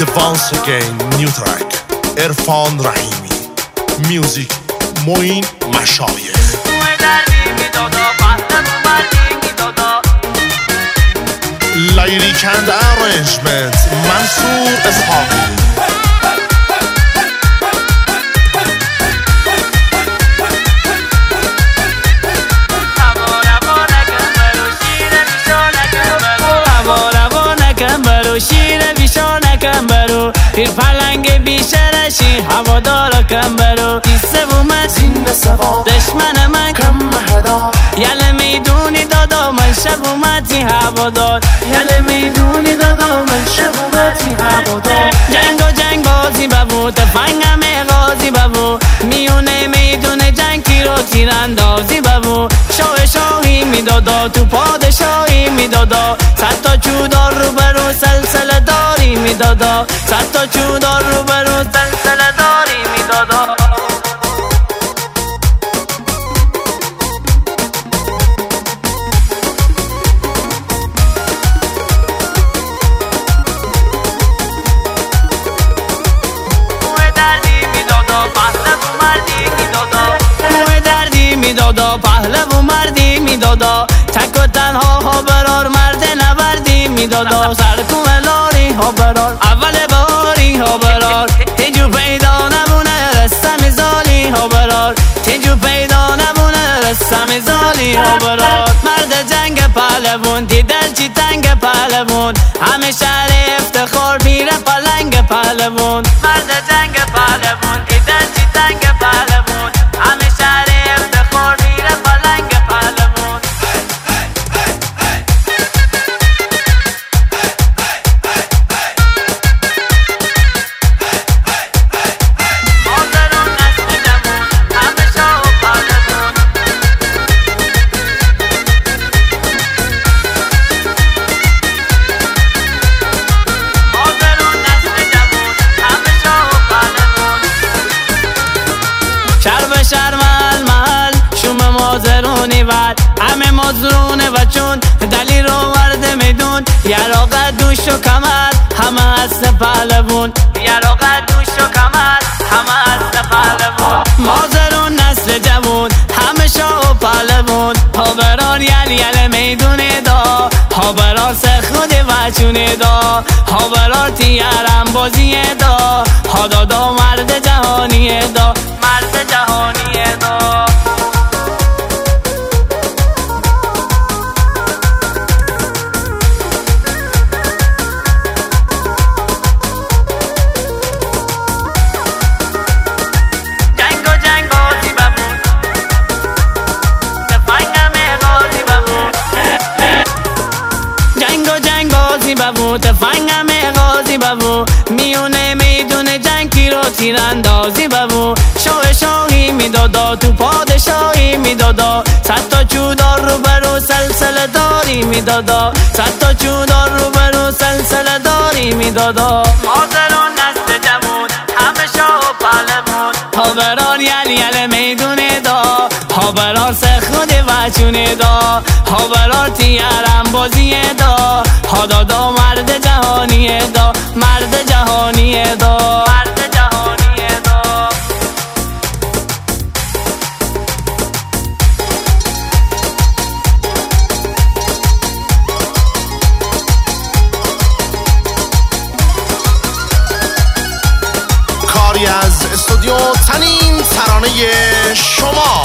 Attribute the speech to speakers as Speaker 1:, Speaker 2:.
Speaker 1: once again new track عرفان رحیمی میوزیک معین مشایخ lyric and arrangement منصور اسحاقی
Speaker 2: پیر پلنگ بیشرشی هوادارا کم برو دیسه بومد
Speaker 1: سینه سوا
Speaker 2: دشمن من
Speaker 1: کم مهدا
Speaker 2: یله میدونی دادا من شب اومدی هوادار یله میدونی دادا من شب اومدی هوادار جنگ بازی ببو تفنگم غازی ببو میونه میدونه جنگ تیرو تیراندازی ببو شاهی میدادا تو پادشاهی میدادا صد تا چودار رو برو سلسله داری میدادا صد تا چودار رو برو سلسله داری میدادا میدادا پهلو مردی میدادا تک و تنها ها برار مرد نوردی میدادا سرکوم لاری ها برار اول باری ها برار تیجو پیدا نمونه رستم زالی ها برار تیجو پیدا نمونه رستم زالی ها برار مرد جنگ پهلوون دیدن چی تنگ پهلوون همه شهر افتخار میره پلنگ پهلوون مرد جنگ پهلوون دیدن چی تنگ پهلوون همه شهر افتخار میره پلنگ پهلوون مادرون نسل جمون همه شاه و پهلوون مادرون نسل جمون همه شاه و پهلوون شهر به شهر محل محل شوم مازرونی ور همه مازرونه و چون دلی رو ورده میدون یراقت دوش و کمر همه هست پهلوون یراقت دوش و کمر همه هست پهلوون مازرون نسل جوون همه شاه و پهلوون هاوران یل میدونه دا هاوران سخود و چونه دا هاوران تیارم بازی دا هادادا مرد جهانی دا مرد جهانی دا جنگ بازی ببون تفنگم غازی ببون جنگ بازی ببون تفنگم غازی ببون میونه میدونه جنگ تیرو تیراندازی ببون شاهی میدادا تو پادشاهی میدادا صد تا چودار رو برو سلسله داری میدادا صد تا چودار رو برو سلسله داری میدادا مازرون نسل جمون همه شاه و پهلوون هاوران یل میدونه دا هاوران سخود و چونه دا هاوران تیارم بازی دا هادادا مرد جهانی دا مرد جهانی دا مرد جهانی دا
Speaker 1: کاری از استودیو تنین ترانه شما